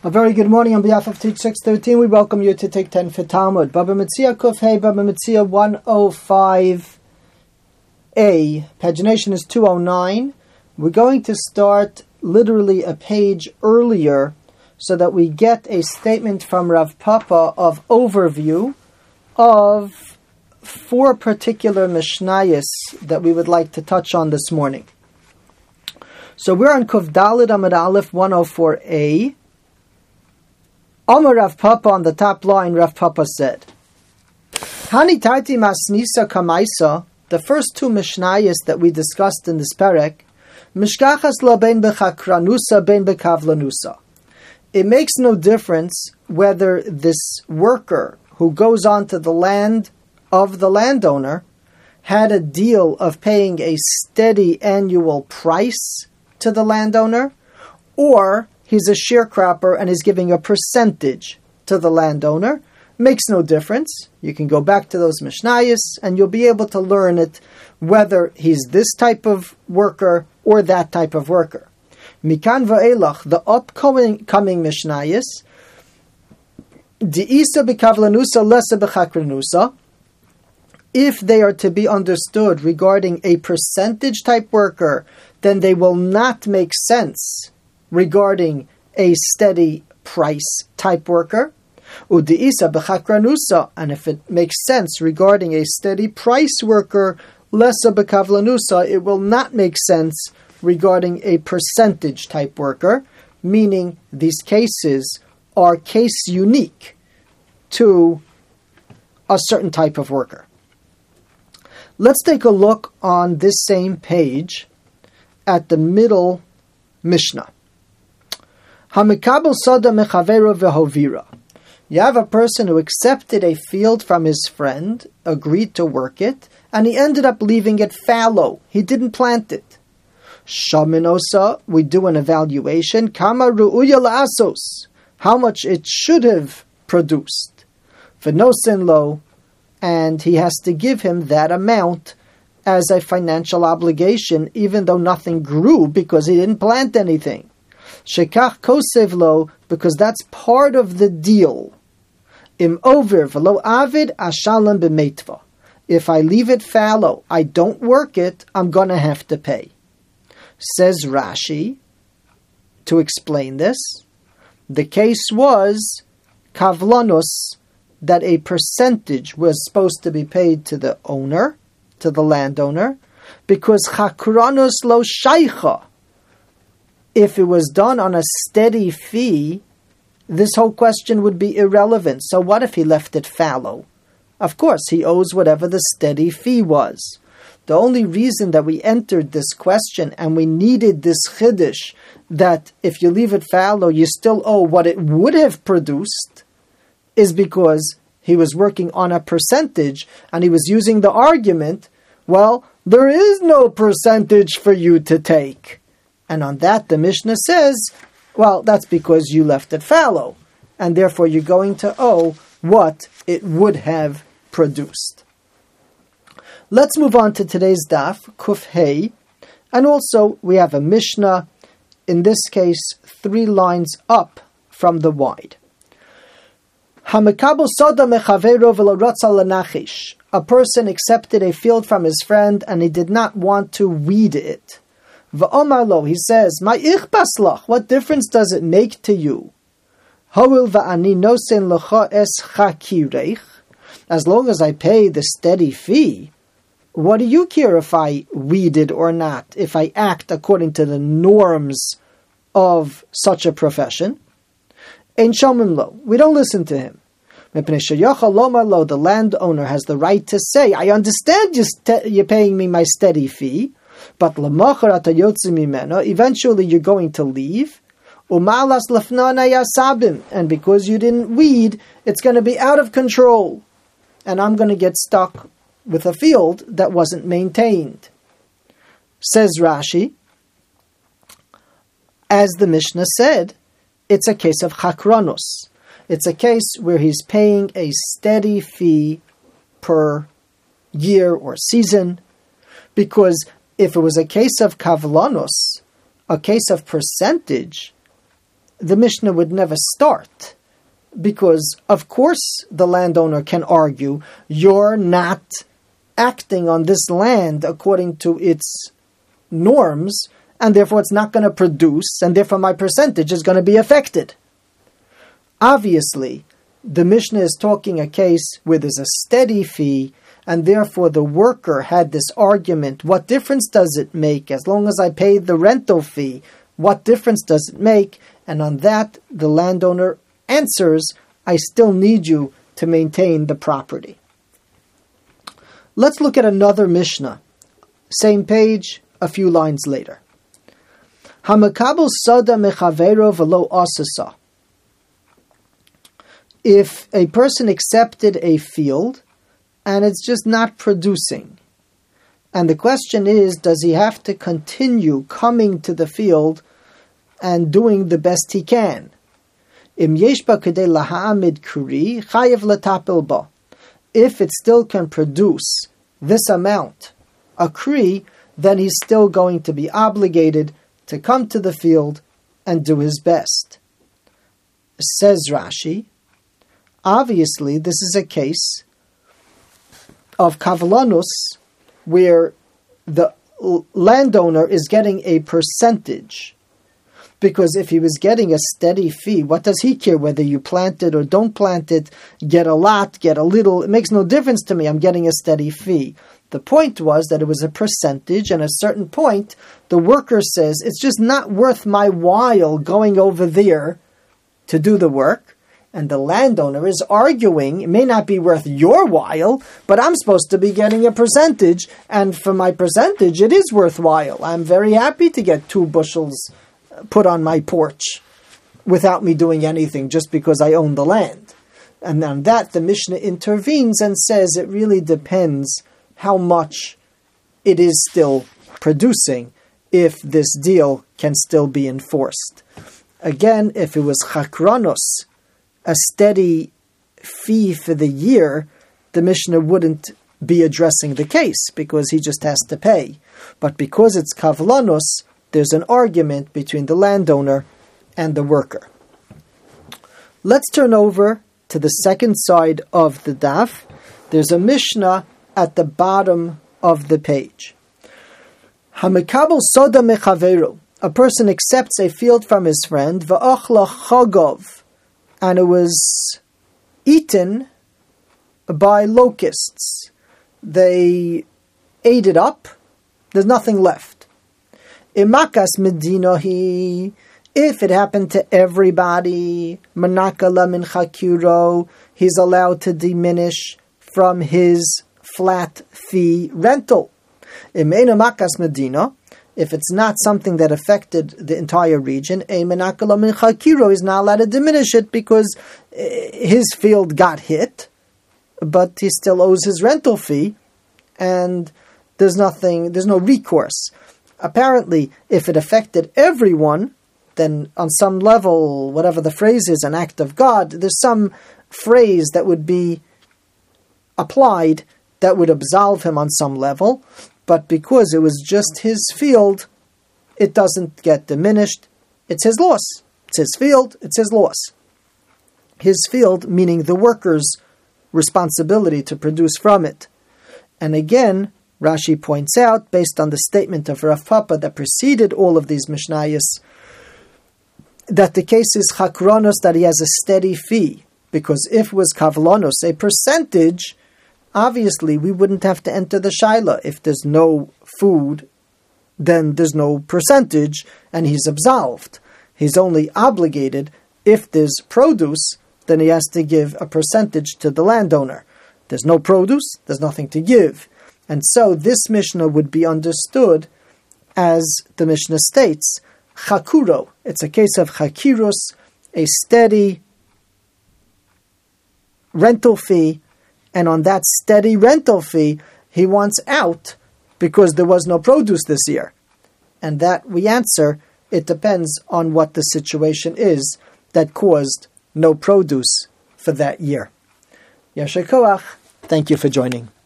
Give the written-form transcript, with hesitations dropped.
A very good morning on behalf of Teach 613. We welcome you to Take 10 for Talmud. Baba Metzia Kuf Hey, Baba Metzia 105a. Pagination is 209. We're going to start literally a page earlier so that we get a statement from Rav Papa of overview of four particular Mishnayos that we would like to touch on this morning. So we're on Kuf Daled Amud Aleph 104a. Amar Rav Papa, on the top line, Rav Papa said, Hani Tarti Masnisa Kamaisa, the first two Mishnayos that we discussed in this perek, Mishkachas la ben bechakranusa ben bekavlanusa. It makes no difference whether this worker who goes onto the land of the landowner had a deal of paying a steady annual price to the landowner, or he's a sharecropper and is giving a percentage to the landowner. Makes no difference. You can go back to those Mishnayos and you'll be able to learn it, whether he's this type of worker or that type of worker. Mikan va'elach, the upcoming Mishnayos, Di'isa b'kavlanusa lesa b'chakranusa, if they are to be understood regarding a percentage type worker, then they will not make sense regarding a steady price type worker. Udiisa b'chakranusa, and if it makes sense regarding a steady price worker, lesa b'kavlanusa, it will not make sense regarding a percentage type worker, meaning these cases are case unique to a certain type of worker. Let's take a look on this same page at the middle Mishnah. Hamikabel sada mechavero vehovira. You have a person who accepted a field from his friend, agreed to work it, and he ended up leaving it fallow. He didn't plant it. Shaminosa, we do an evaluation. Kama ru'uya la'asos, how much it should have produced. V'nosin lo, and he has to give him that amount as a financial obligation, even though nothing grew because he didn't plant anything. Shekach kosev lo, because that's part of the deal. Im over v'lo avid ashalam b'meitva. If I leave it fallow, I don't work it, I'm going to have to pay. Says Rashi, to explain this, the case was kavlanos, that a percentage was supposed to be paid to the owner, to the landowner, because chakranos lo shaycha. If it was done on a steady fee, this whole question would be irrelevant. So what if he left it fallow? Of course, he owes whatever the steady fee was. The only reason that we entered this question and we needed this chiddush, that if you leave it fallow, you still owe what it would have produced, is because he was working on a percentage and he was using the argument, well, there is no percentage for you to take. And on that, the Mishnah says, well, that's because you left it fallow, and therefore you're going to owe what it would have produced. Let's move on to today's daf, Kuf Hey, and also we have a Mishnah, in this case, 3 lines up from the wide. A person accepted a field from his friend and he did not want to weed it. V'omarlo, he says, "My ichbas lach, what difference does it make to you? Hoil va'ani nosen lecha es chakirech, as long as I pay the steady fee, what do you care if I weed it or not, if I act according to the norms of such a profession?" Ein shomim lo, we don't listen to him. The landowner has the right to say, I understand you're paying me my steady fee, but eventually you're going to leave. And because you didn't weed, it's going to be out of control. And I'm going to get stuck with a field that wasn't maintained. Says Rashi, as the Mishnah said, it's a case of chakranos. It's a case where he's paying a steady fee per year or season, because if it was a case of kavlanos, a case of percentage, the Mishnah would never start, because of course the landowner can argue, you're not acting on this land according to its norms, and therefore it's not going to produce, and therefore my percentage is going to be affected. Obviously, the Mishnah is talking a case where there's a steady fee, and therefore the worker had this argument, what difference does it make? As long as I pay the rental fee, what difference does it make? And on that, the landowner answers, I still need you to maintain the property. Let's look at another Mishnah. Same page, a few lines later. Hamakabel sada mechavero velo asasa. If a person accepted a field and it's just not producing, and the question is, does he have to continue coming to the field and doing the best he can? Im yesh ba kedei lahamid kuri chayev latapel ba. If it still can produce this amount, a kri, then he's still going to be obligated to come to the field and do his best. Says Rashi, obviously this is a case of kavlanus, where the landowner is getting a percentage. Because if he was getting a steady fee, what does he care whether you plant it or don't plant it, get a lot, get a little, it makes no difference to me, I'm getting a steady fee. The point was that it was a percentage, and at a certain point, the worker says, it's just not worth my while going over there to do the work. And the landowner is arguing, it may not be worth your while, but I'm supposed to be getting a percentage, and for my percentage, it is worthwhile. I'm very happy to get 2 bushels put on my porch without me doing anything, just because I own the land. And on that, the Mishnah intervenes and says it really depends how much it is still producing, if this deal can still be enforced. Again, if it was chakranos, a steady fee for the year, the Mishnah wouldn't be addressing the case, because he just has to pay. But because it's kavlanos, there's an argument between the landowner and the worker. Let's turn over to the second side of the daf. There's a Mishnah at the bottom of the page. Hamekabel soda mechaveru. A person accepts a field from his friend, va'achla chagov, and it was eaten by locusts. They ate it up. There's nothing left. Imakas medinohi. If it happened to everybody, manakala min chakiro, he's allowed to diminish from his flat fee rental. Imeina makas medina. If it's not something that affected the entire region, a menakala min chakiro is not allowed to diminish it, because his field got hit, but he still owes his rental fee, and there's no recourse. Apparently, if it affected everyone, then on some level, whatever the phrase is, an act of God, there's some phrase that would be applied that would absolve him on some level. But because it was just his field, it doesn't get diminished. It's his loss. It's his field. It's his loss. His field, meaning the worker's responsibility to produce from it. And again, Rashi points out, based on the statement of Rav Papa that preceded all of these Mishnayos, that the case is chakronos, that he has a steady fee. Because if it was kavlanos, a percentage, obviously we wouldn't have to enter the shaila. If there's no food, then there's no percentage, and he's absolved. He's only obligated, if there's produce, then he has to give a percentage to the landowner. There's no produce, there's nothing to give. And so this Mishnah would be understood as the Mishnah states, chakuro. It's a case of chakiros, a steady rental fee, and on that steady rental fee, he wants out because there was no produce this year. And that we answer, it depends on what the situation is that caused no produce for that year. Yasher koach. Thank you for joining.